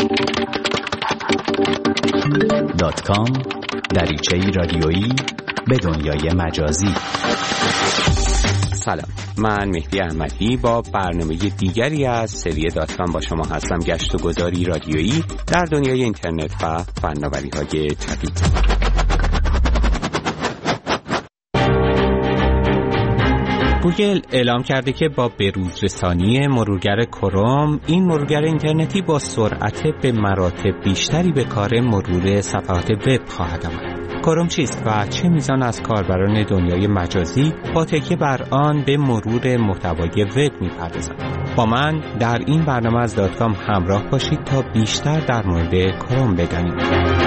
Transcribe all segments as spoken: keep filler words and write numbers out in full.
دات کام دریچه‌ای رادیویی به دنیای مجازی. سلام، من مهدی احمدی با برنامه دیگری از سری دات کام با شما هستم. گشت و گذاری رادیویی در دنیای اینترنت و فناوری‌های جدید. گوگل اعلام کرده که با بروز رسانی مرورگر کروم، این مرورگر اینترنتی با سرعت به مراتب بیشتری به کار مرور صفحات وب خواهد آمد. کروم چیست و چه میزان از کاربران دنیای مجازی با تکیه بر آن به مرور محتوای وب میپردازند؟ با من در این برنامه از دات کام همراه باشید تا بیشتر در مورد کروم بدانید.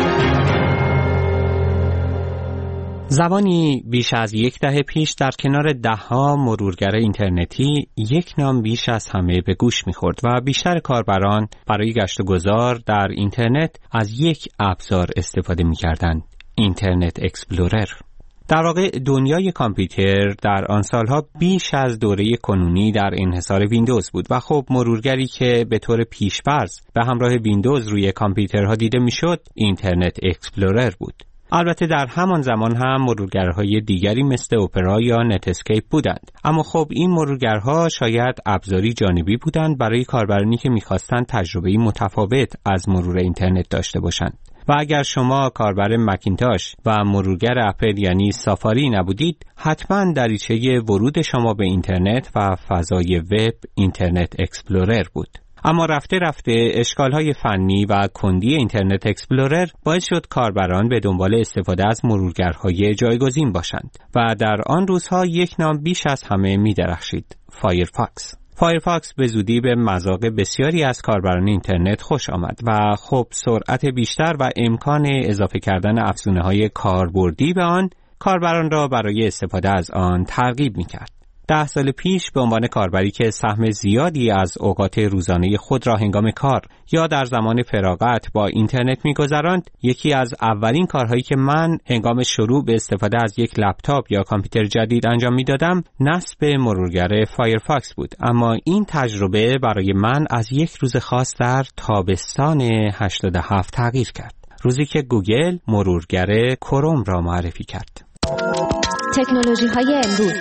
زمانی بیش از یک دهه پیش در کنار ده‌ها مرورگر اینترنتی یک نام بیش از همه به گوش می‌خورد و بیشتر کاربران برای گشت و گذار در اینترنت از یک ابزار استفاده می‌کردند: اینترنت اکسپلورر. در واقع دنیای کامپیوتر در آن سالها بیش از دوره کنونی در انحصار ویندوز بود و خب مرورگری که به طور پیش‌فرض به همراه ویندوز روی کامپیوترها دیده می‌شد اینترنت اکسپلورر بود. البته در همان زمان هم مرورگرهای دیگری مثل اپرا یا نت اسکیپ بودند، اما خب این مرورگرها شاید ابزاری جانبی بودند برای کاربرانی که می‌خواستند تجربه‌ای متفاوت از مرور اینترنت داشته باشند. و اگر شما کاربر مکینتاش و مرورگر اپل یعنی سافاری نبودید، حتما دریچه ورود شما به اینترنت و فضای وب اینترنت اکسپلورر بود. اما رفته رفته اشکال‌های فنی و کندی اینترنت اکسپلورر باعث شد کاربران به دنبال استفاده از مرورگرهای جایگزین باشند و در آن روزها یک نام بیش از همه می‌درخشید: فایرفاکس. فایرفاکس به زودی به مذاق بسیاری از کاربران اینترنت خوش آمد و خب سرعت بیشتر و امکان اضافه کردن افزونه‌های کاربردی به آن کاربران را برای استفاده از آن ترغیب می‌کرد. ده سال پیش به عنوان کاربری که سهم زیادی از اوقات روزانه خود را هنگام کار یا در زمان فراغت با اینترنت می‌گذراند، یکی از اولین کارهایی که من هنگام شروع به استفاده از یک لپتاپ یا کامپیوتر جدید انجام می‌دادم نصب مرورگر فایرفاکس بود. اما این تجربه برای من از یک روز خاص در تابستان هشتاد و هفت تغییر کرد، روزی که گوگل مرورگر کروم را معرفی کرد. تکنولوژی‌های امروز.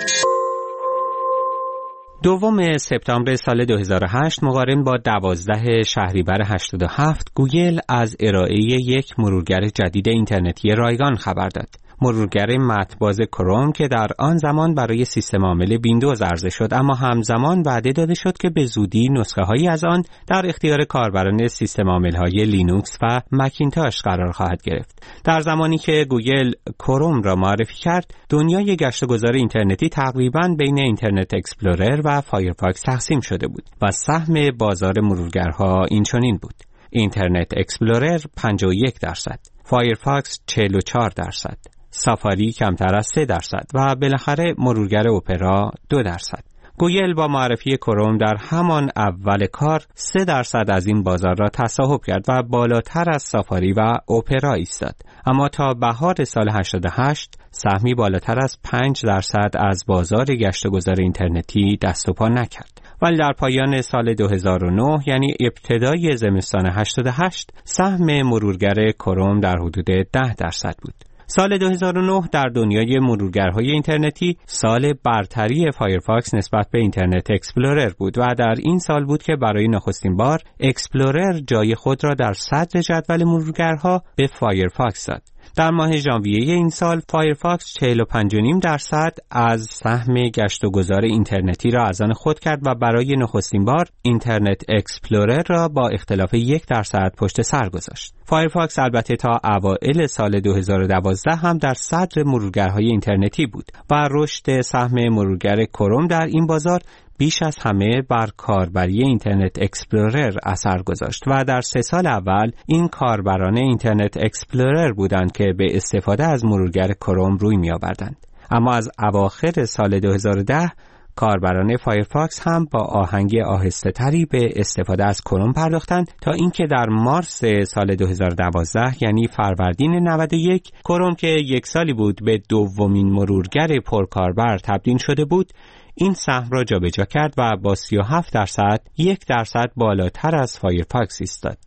دوم سپتامبر سال دو هزار و هشت مقارن با دوازده شهریور هشتاد و هفت، گوگل از ارائه یک مرورگر جدید اینترنتی رایگان خبر داد. مرورگر متن‌باز کروم که در آن زمان برای سیستم عامل ویندوز عرضه شد، اما همزمان وعده داده شد که به زودی نسخه‌هایی از آن در اختیار کاربران سیستم عامل‌های لینوکس و مکینتاش قرار خواهد گرفت. در زمانی که گوگل کروم را معرفی کرد، دنیای گشت و گذار اینترنتی تقریباً بین اینترنت اکسپلورر و فایرفاکس تقسیم شده بود و سهم بازار مرورگرها اینچنین بود: اینترنت اکسپلورر پنجاه و یک درصد، فایرفاکس چهل و چهار درصد، سافاری کمتر از سه درصد و بالاخره مرورگر اپرا دو درصد. گوگل با معرفی کروم در همان اول کار سه درصد از این بازار را تصاحب کرد و بالاتر از سافاری و اپرا ایستاد. اما تا بهار سال هشتاد و هشت سهمی بالاتر از پنج درصد از بازار گشت و گذار اینترنتی دست و پا نکرد. ولی در پایان سال دو هزار و نه یعنی ابتدای زمستان هشتاد و هشت سهم مرورگر کروم در حدود ده درصد بود. سال دو هزار و نه در دنیای مرورگرهای اینترنتی سال برتری فایرفاکس نسبت به اینترنت اکسپلورر بود و در این سال بود که برای نخستین بار اکسپلورر جای خود را در صدر جدول مرورگرها به فایرفاکس داد. در ماه ژانویه این سال فایرفاکس چهل و پنج و نیم درصد از سهم گشت و گذار اینترنتی را از آن خود کرد و برای نخستین بار اینترنت اکسپلورر را با اختلاف یک درصد پشت سر گذاشت. فایرفاکس البته تا اوایل سال دو هزار و دوازده هم در صدر مرورگرهای اینترنتی بود و رشد سهم مرورگر کروم در این بازار بیش از همه بر کاربری اینترنت اکسپلورر اثر گذاشت و در سه سال اول این کاربران اینترنت اکسپلورر بودند که به استفاده از مرورگر کروم روی می آوردند. اما از اواخر سال دو هزار و ده کاربران فایرفاکس هم با آهنگ آهسته تری به استفاده از کروم پرداختند تا اینکه در مارس سال دو هزار و دوازده یعنی فروردین نود و یک کروم که یک سالی بود به دومین مرورگر پرکاربر تبدیل شده بود این سهم را جابجا کرد و با سی و هفت درصد یک درصد بالاتر از فایرفاکس ایستاد.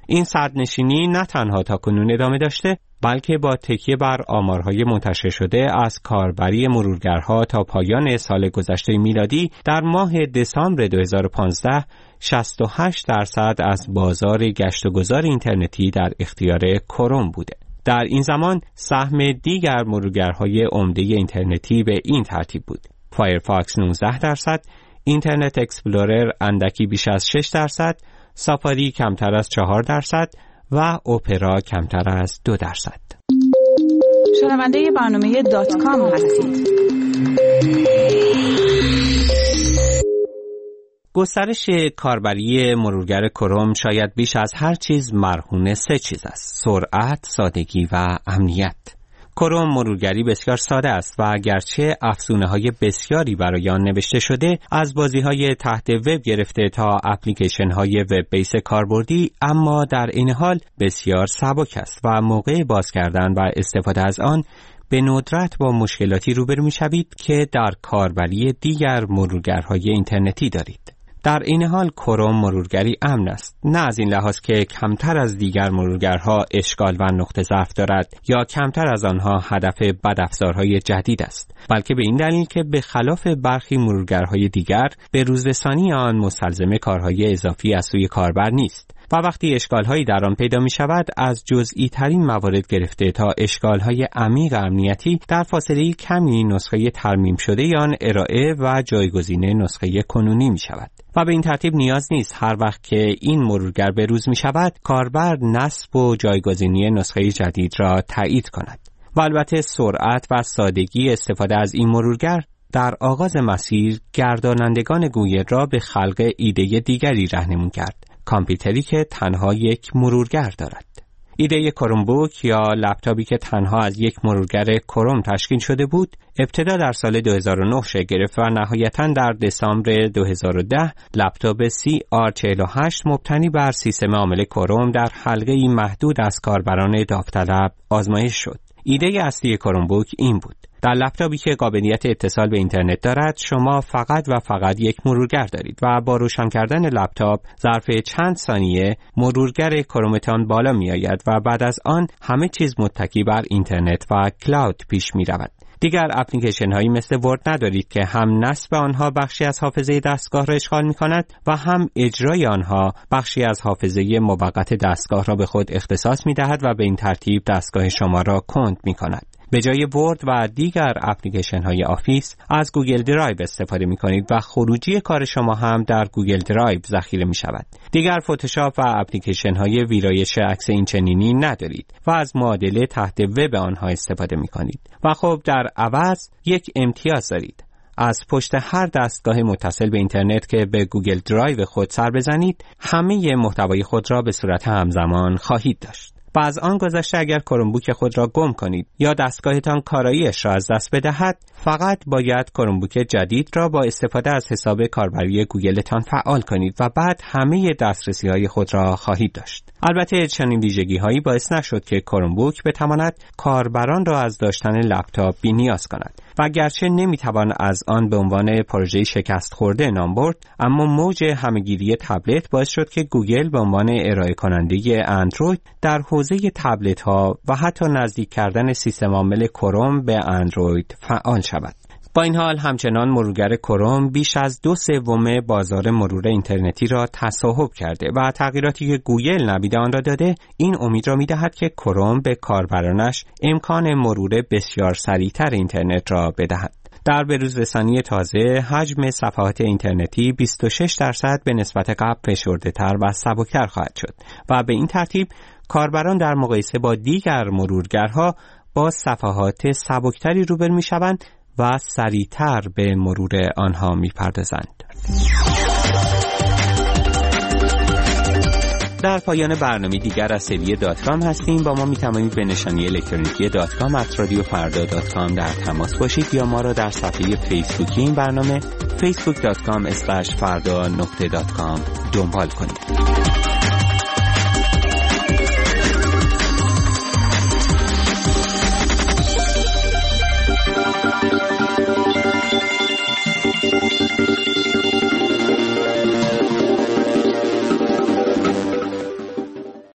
این صدرنشینی نه تنها تاکنون ادامه داشته، بلکه با تکیه بر آمارهای منتشر شده از کاربری مرورگرها تا پایان سال گذشته میلادی، در ماه دسامبر دو هزار و پانزده شصت و هشت درصد از بازار گشت و گذار اینترنتی در اختیار کروم بوده. در این زمان سهم دیگر مرورگرهای عمده اینترنتی به این ترتیب بود: فایرفاکس نوزده درصد، اینترنت اکسپلورر اندکی بیش از شش درصد، سافاری کمتر از چهار درصد و اپرا کمتر از دو درصد. شنونده برنامه دات کام هستید. گسترش کاربری مرورگر کروم شاید بیش از هر چیز مرهون سه چیز است: سرعت، سادگی و امنیت. کروم مرورگری بسیار ساده است و گرچه افزونه‌های بسیاری برای آن نوشته شده، از بازی‌های تحت وب گرفته تا اپلیکیشن‌های وب بیس کاربردی، اما در این حال بسیار سبک است و موقع باز کردن و استفاده از آن به ندرت با مشکلاتی روبرو می‌شوید که در کاربری دیگر مرورگرهای اینترنتی دارید. در این حال کروم مرورگری امن است، نه از این لحاظ که کمتر از دیگر مرورگرها اشکال و نقطه ضعف دارد یا کمتر از آنها هدف بدافزارهای جدید است، بلکه به این دلیل که به خلاف برخی مرورگرهای دیگر به روزرسانی آن مستلزم کارهای اضافی از سوی کاربر نیست و وقتی اشکال‌هایی در آن پیدا می‌شود، از جزئی ترین موارد گرفته تا اشکال‌های عمیق امنیتی در فاصله کمی نسخه ترمیم شده آن ارائه و جایگزین نسخه کنونی می‌شود و به این ترتیب نیاز نیست هر وقت که این مرورگر به روز می‌شود کاربر نصب و جایگزینی نسخه جدید را تایید کند. و البته سرعت و سادگی استفاده از این مرورگر در آغاز مسیر گردانندگان گوگل را به خلق ایده دیگری راهنمون کرد: کامپیوتری که تنها یک مرورگر دارد. ایده کرومبوک یا لپتاپی که تنها از یک مرورگر کروم تشکیل شده بود، ابتدا در سال دو هزار و نه شکل گرفت و نهایتاً در دسامبر دو هزار و ده لپتاپ سی آر چهل و هشت مبتنی بر سیستم عامل کروم در حلقه‌ای محدود از کاربران داوطلب آزمایش شد. ایده اصلی کرومبوک این بود: در لپتاپی که قابلیت اتصال به اینترنت دارد، شما فقط و فقط یک مرورگر دارید و با روشن کردن لپتاپ ظرف چند ثانیه مرورگر کرومتان بالا می آید و بعد از آن همه چیز متکی بر اینترنت و کلاود پیش می رود. دیگر اپلیکیشن هایی مثل ورد ندارید که هم نصب آنها بخشی از حافظه دستگاه را اشغال می کند و هم اجرای آنها بخشی از حافظه موقت دستگاه را به خود اختصاص می دهد و به این ترتیب دستگاه شما را کند می کند. به جای ورد و دیگر اپلیکیشن های آفیس از گوگل درایو استفاده می کنید و خروجی کار شما هم در گوگل درایو ذخیره می شود. دیگر فتوشاپ و اپلیکیشن های ویرایش عکس اینچنینی ندارید و از معادله تحت وب آنها استفاده می کنید و خب در عوض یک امتیاز دارید: از پشت هر دستگاه متصل به اینترنت که به گوگل درایو خود سر بزنید، همه محتوای خود را به صورت همزمان خواهید داشت. و از آن گذشته اگر کرومبوک خود را گم کنید یا دستگاهتان کارایی‌اش را از دست بدهد، فقط باید کرومبوک جدید را با استفاده از حساب کاربری گوگلتان فعال کنید و بعد همه دسترسی‌های خود را خواهید داشت. البته چنین ویژگی‌هایی باعث نشد که کرومبوک بتواند کاربران را از داشتن لپتاپ بی‌نیاز کند و گرچه نمیتوان از آن به عنوان پروژه شکست خورده نام برد، اما موج همه‌گیری تبلت باعث شد که گوگل به عنوان ارائه کننده اندروید در حوزه تبلت ها و حتی نزدیک کردن سیستم عامل کروم به اندروید فعال شود. با این حال همچنان مرورگر کروم بیش از دو سوم بازار مرور اینترنتی را تصاحب کرده و تغییراتی که گوگل نوید آن را داده این امید را می‌دهد که کروم به کاربرانش امکان مرور بسیار سریعتر اینترنت را بدهد. در بروزرسانی تازه حجم صفحات اینترنتی بیست و شش درصد به نسبت قبل فشرده‌تر و سبکتر خواهد شد و به این ترتیب کاربران در مقایسه با دیگر مرورگرها با صفحات سبکتری روبرو می‌شوند و سریعتر به مرور آنها می‌پردازند. در پایان برنامه دیگر از سری دات کام هستیم. با ما می‌توانید به نشانی الکترونیکی دات کام ات رادیو فردا دات کام در تماس باشید یا ما را در صفحه فیسبوکی این برنامه فیسبوک دات کام اسلش فردا نقطه دات کام دنبال کنید.